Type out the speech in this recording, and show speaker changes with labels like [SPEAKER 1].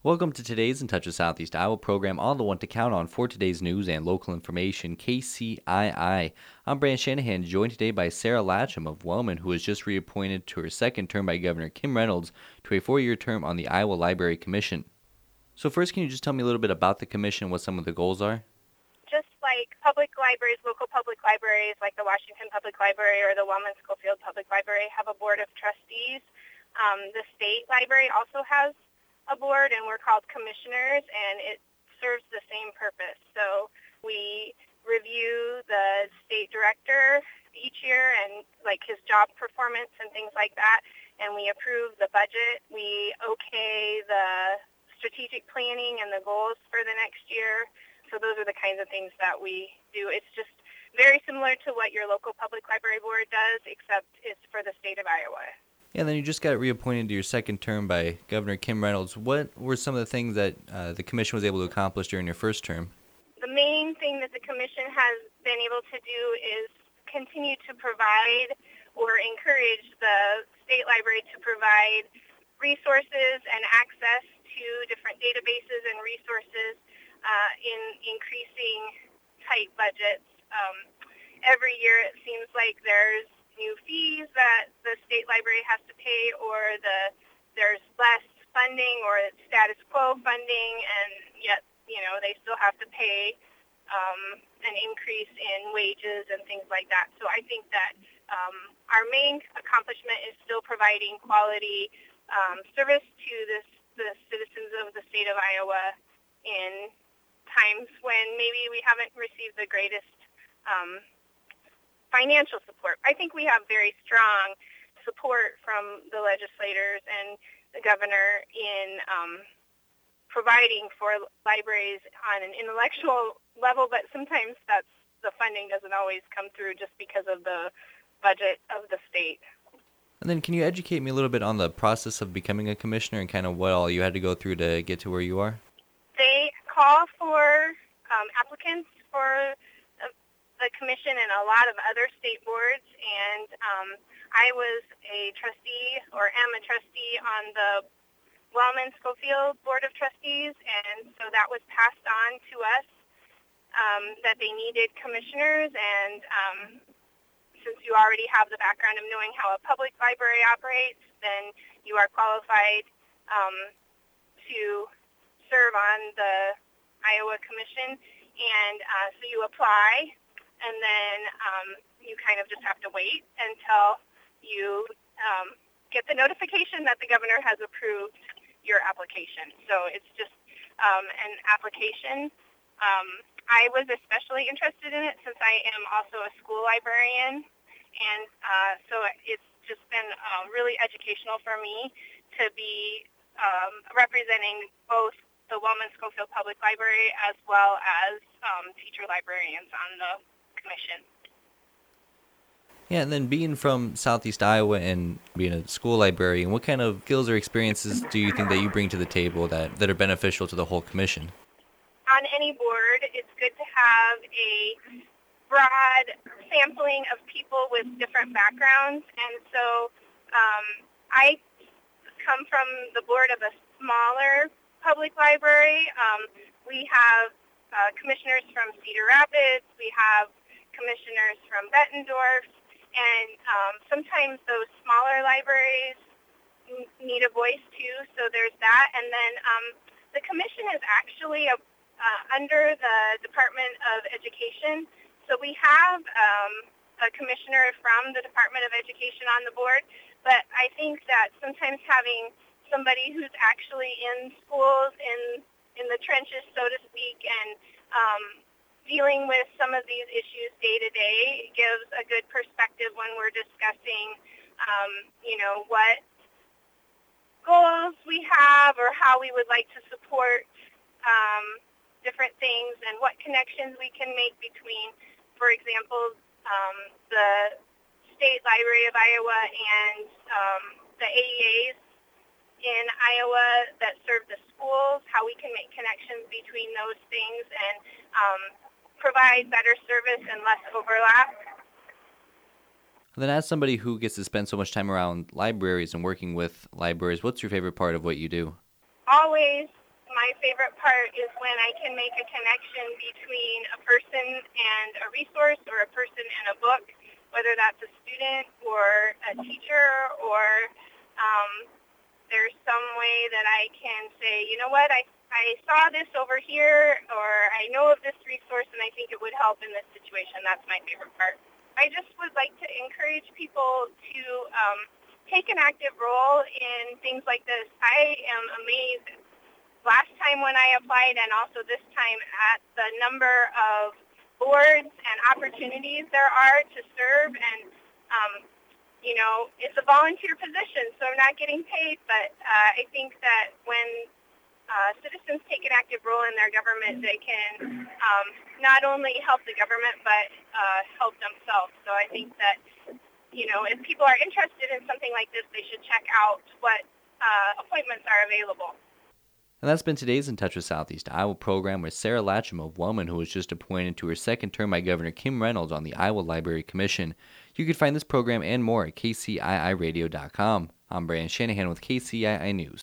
[SPEAKER 1] Welcome to today's In Touch with Southeast Iowa program, all the one to count on for today's news and local information, KCII. I'm Brandon Shanahan, joined today by Sarah Latcham of Wellman, who was just reappointed to her second term by Governor Kim Reynolds to a 4-year term on the Iowa Library Commission. So first, can you just tell me a little bit about the commission, what some of the goals are?
[SPEAKER 2] Just like public libraries, local public libraries like the Washington Public Library or the Wellman-Schofield Public Library have a board of trustees. The state library also has a board, and we're called commissioners, and it serves the same purpose. So we review the state director each year and like his job performance and things like that, and we approve the budget. We okay the strategic planning and the goals for the next year. So those are the kinds of things that we do. It's just very similar to what your local public library board does, except it's for the state of Iowa.
[SPEAKER 1] Yeah, and then you just got reappointed to your second term by Governor Kim Reynolds. What were some of the things that the commission was able to accomplish during your first term?
[SPEAKER 2] The main thing that the commission has been able to do is continue to provide or encourage the state library to provide resources and access to different databases and resources in increasing tight budgets. Every year it seems like there's new fees that the state library has to pay, or there's less funding or status quo funding, and yet they still have to pay an increase in wages and things like that. So I think that our main accomplishment is still providing quality service to the citizens of the state of Iowa in times when maybe we haven't received the greatest financial support. I think we have very strong support from the legislators and the governor in providing for libraries on an intellectual level, but sometimes the funding doesn't always come through just because of the budget of the state.
[SPEAKER 1] And then can you educate me a little bit on the process of becoming a commissioner and kind of what all you had to go through to get to where you are?
[SPEAKER 2] They call for applicants for the commission and a lot of other state boards, and I was a trustee or am a trustee on the Wellman-Schofield Board of Trustees, and so that was passed on to us that they needed commissioners, and since you already have the background of knowing how a public library operates, then you are qualified to serve on the Iowa Commission, and so you apply, and then you kind of just have to wait until you get the notification that the governor has approved your application. So it's just an application. I was especially interested in it since I am also a school librarian, and so it's just been really educational for me to be representing both the Wellman-Schofield Public Library as well as teacher librarians on the commission.
[SPEAKER 1] Yeah, and then being from Southeast Iowa and being a school librarian, what kind of skills or experiences do you think that you bring to the table that are beneficial to the whole commission?
[SPEAKER 2] On any board, it's good to have a broad sampling of people with different backgrounds, and so I come from the board of a smaller public library. We have commissioners from Cedar Rapids, we have commissioners from Bettendorf, and sometimes those smaller libraries need a voice too, so there's that. And then the commission is actually under the Department of Education, so we have a commissioner from the Department of Education on the board, but I think that sometimes having somebody who's actually in schools, in the trenches, so to speak, and dealing with some of these issues day to day gives a good perspective when we're discussing, what goals we have or how we would like to support different things and what connections we can make between, for example, the State Library of Iowa and the AEAs in Iowa that serve the schools, how we can make connections between those things and provide better service and less overlap.
[SPEAKER 1] And then as somebody who gets to spend so much time around libraries and working with libraries, what's your favorite part of what you do?
[SPEAKER 2] Always my favorite part is when I can make a connection between a person and a resource, or a person and a book, whether that's a student or a teacher, or there's some way that I can say, you know what, I saw this over here, or I know of this resource, and I think it would help in this situation. That's my favorite part. I just would like to encourage people to take an active role in things like this. I am amazed last time when I applied, and also this time, at the number of boards and opportunities there are to serve. And it's a volunteer position, so I'm not getting paid, but I think that when citizens take an active role in their government, they can not only help the government, but help themselves. So I think that, if people are interested in something like this, they should check out what appointments are available.
[SPEAKER 1] And that's been today's In Touch with Southeast Iowa program with Sarah Latcham of Wellman, who was just appointed to her second term by Governor Kim Reynolds on the Iowa Library Commission. You can find this program and more at kciiradio.com. I'm Brandon Shanahan with KCII News.